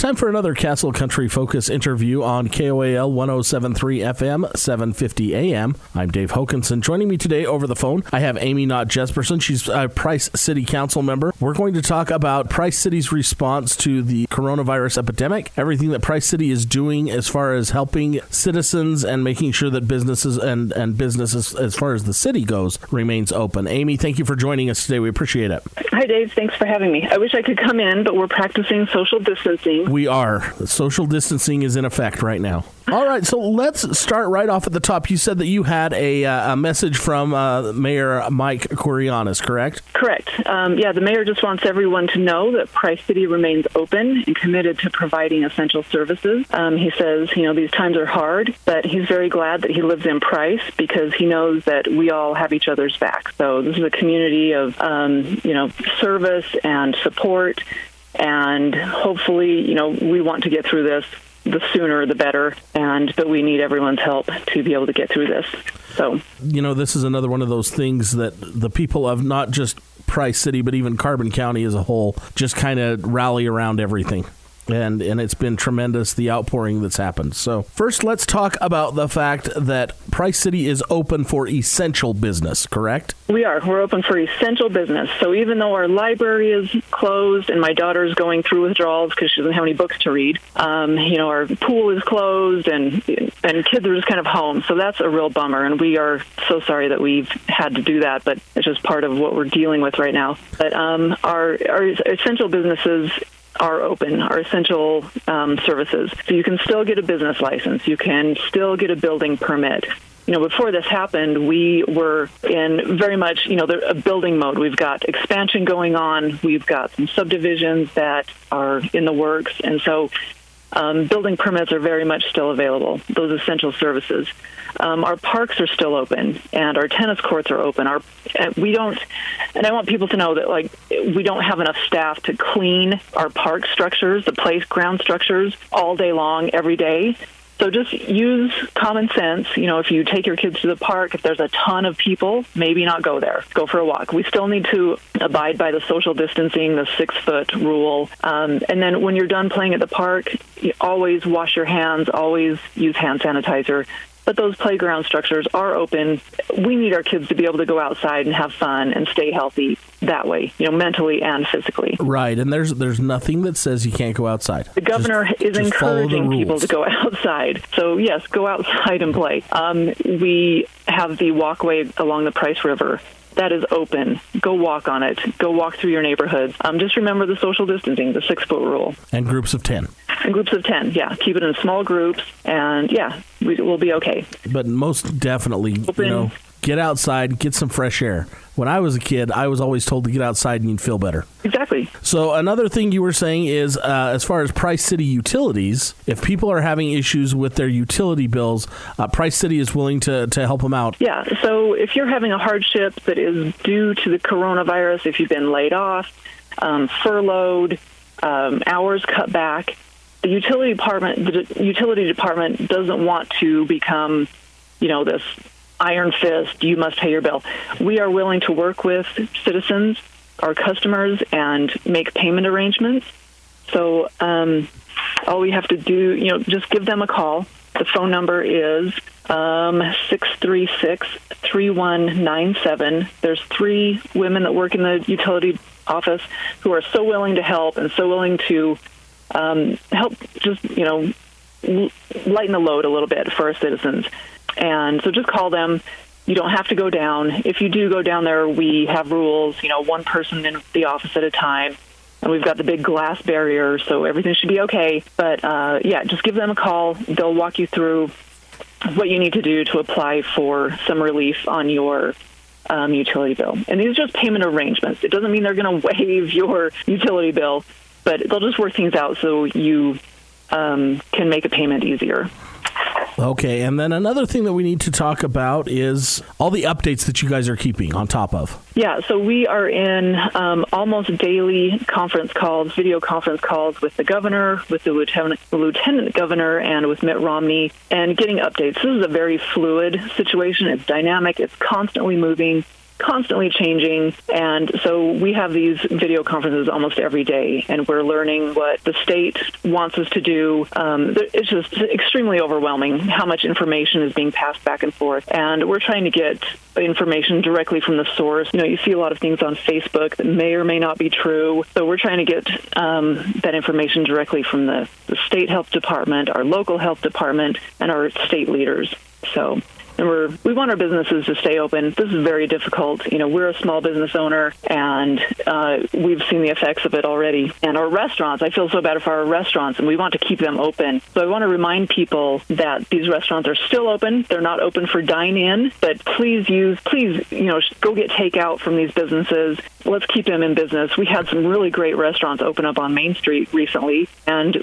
time for another Castle Country Focus interview on KOAL 107.3 FM, 750 AM. I'm Dave Hokanson. Joining me today over the phone, I have Amy Knott Jesperson. She's a Price City Council member. We're going to talk about Price City's response to the coronavirus epidemic, everything that Price City is doing as far as helping citizens and making sure that businesses and businesses, as far as the city goes, remains open. Amy, thank you for joining us today. We appreciate it. Hi, Dave. Thanks for having me. I wish I could come in, but we're practicing social distancing. We are. Social distancing is in effect right now. All right, so let's start right off at the top. You said that you had a message from Mayor Mike Kourianis, correct? Correct. The mayor just wants everyone to know that Price City remains open and committed to providing essential services. He says, these times are hard, but he's very glad that he lives in Price because he knows that we all have each other's back. So this is a community of, service and support, and hopefully, we want to get through this. The sooner, the better, but we need everyone's help to be able to get through this. So, this is another one of those things that the people of not just Price City, but even Carbon County as a whole, just kind of rally around everything. And it's been tremendous, the outpouring that's happened. So first, let's talk about the fact that Price City is open for essential business, correct? We are. We're open for essential business. So even though our library is closed and my daughter's going through withdrawals because she doesn't have any books to read, our pool is closed and kids are just kind of home. So that's a real bummer. And we are so sorry that we've had to do that, but it's just part of what we're dealing with right now. But our essential businesses are open, our essential services. So you can still get a business license. You can still get a building permit. Before this happened, we were in very much, a building mode. We've got expansion going on. We've got some subdivisions that are in the works. And so building permits are very much still available, those essential services. Our parks are still open, and our tennis courts are open. I want people to know that, we don't have enough staff to clean our park structures, the playground structures, all day long, every day. So just use common sense. If you take your kids to the park, if there's a ton of people, maybe not go there. Go for a walk. We still need to abide by the social distancing, the 6-foot rule. And then when you're done playing at the park, you always wash your hands, always use hand sanitizer. But those playground structures are open. We need our kids to be able to go outside and have fun and stay healthy that way, mentally and physically. Right, and there's nothing that says you can't go outside. The governor is encouraging people to go outside. So, yes, go outside and play. We have the walkway along the Price River. That is open. Go walk on it. Go walk through your neighborhood. Just remember the social distancing, the 6-foot rule. And groups of 10. In groups of 10, yeah. Keep it in small groups, and, we'll be okay. But most definitely, get outside, get some fresh air. When I was a kid, I was always told to get outside and you'd feel better. Exactly. So another thing you were saying is, as far as Price City utilities, if people are having issues with their utility bills, Price City is willing to help them out. Yeah, so if you're having a hardship that is due to the coronavirus, if you've been laid off, furloughed, hours cut back, the utility department doesn't want to become, this iron fist, you must pay your bill. We are willing to work with citizens, our customers, and make payment arrangements. So all we have to do, just give them a call. The phone number is 636-3197. There's 3 women that work in the utility office who are so willing to help and so willing to help just, lighten the load a little bit for our citizens. And so just call them. You don't have to go down. If you do go down there, we have rules, one person in the office at a time. And we've got the big glass barrier, so everything should be okay. But, just give them a call. They'll walk you through what you need to do to apply for some relief on your utility bill. And these are just payment arrangements. It doesn't mean they're going to waive your utility bill, but they'll just work things out so you can make a payment easier. Okay, and then another thing that we need to talk about is all the updates that you guys are keeping on top of. Yeah, so we are in almost daily conference calls, video conference calls with the governor, with the lieutenant governor, and with Mitt Romney, and getting updates. This is a very fluid situation. It's dynamic. It's constantly moving. constantly changing. And so we have these video conferences almost every day, and we're learning what the state wants us to do. It's just extremely overwhelming how much information is being passed back and forth. And we're trying to get information directly from the source. You see a lot of things on Facebook that may or may not be true. So we're trying to get that information directly from the state health department, our local health department, and our state leaders. So, and we want our businesses to stay open. This is very difficult. We're a small business owner, and we've seen the effects of it already. And our restaurants, I feel so bad for our restaurants, and we want to keep them open. So I want to remind people that these restaurants are still open. They're not open for dine-in, but please, go get takeout from these businesses. Let's keep them in business. We had some really great restaurants open up on Main Street recently, and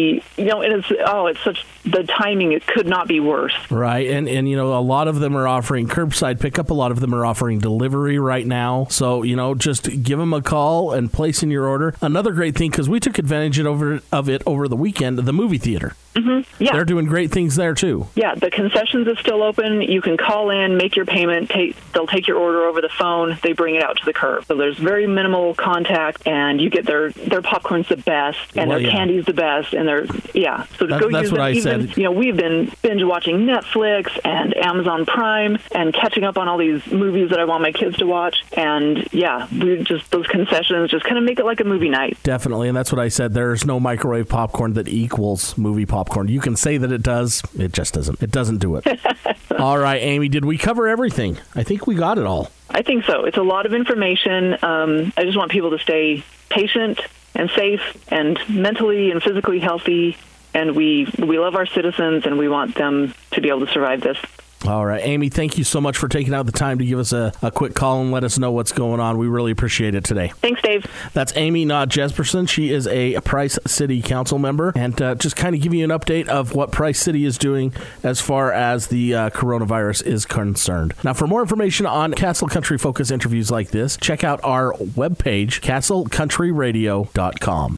it's such the timing. It could not be worse. Right, and a lot of them are offering curbside pickup. A lot of them are offering delivery right now. So just give them a call and place in your order. Another great thing, because we took advantage of it over the weekend, the movie theater. Mm-hmm. Yeah. They're doing great things there, too. Yeah, the concessions is still open. You can call in, make your payment. They'll take your order over the phone. They bring it out to the curb. So there's very minimal contact, and you get their popcorn's the best, and their candy's the best, and So go that's use what them. I said. We've been binge-watching Netflix and Amazon Prime and catching up on all these movies that I want my kids to watch. And, those concessions just kind of make it like a movie night. Definitely, and that's what I said. There's no microwave popcorn that equals movie popcorn. You can say that it does. It just doesn't. It doesn't do it. All right, Amy, did we cover everything? I think we got it all. I think so. It's a lot of information. I just want people to stay patient and safe and mentally and physically healthy. And we love our citizens, and we want them to be able to survive this. All right. Amy, thank you so much for taking out the time to give us a quick call and let us know what's going on. We really appreciate it today. Thanks, Dave. That's Amy Knott Jesperson. She is a Price City Council member, and just kind of give you an update of what Price City is doing as far as the coronavirus is concerned. Now, for more information on Castle Country Focus interviews like this, check out our webpage, castlecountryradio.com.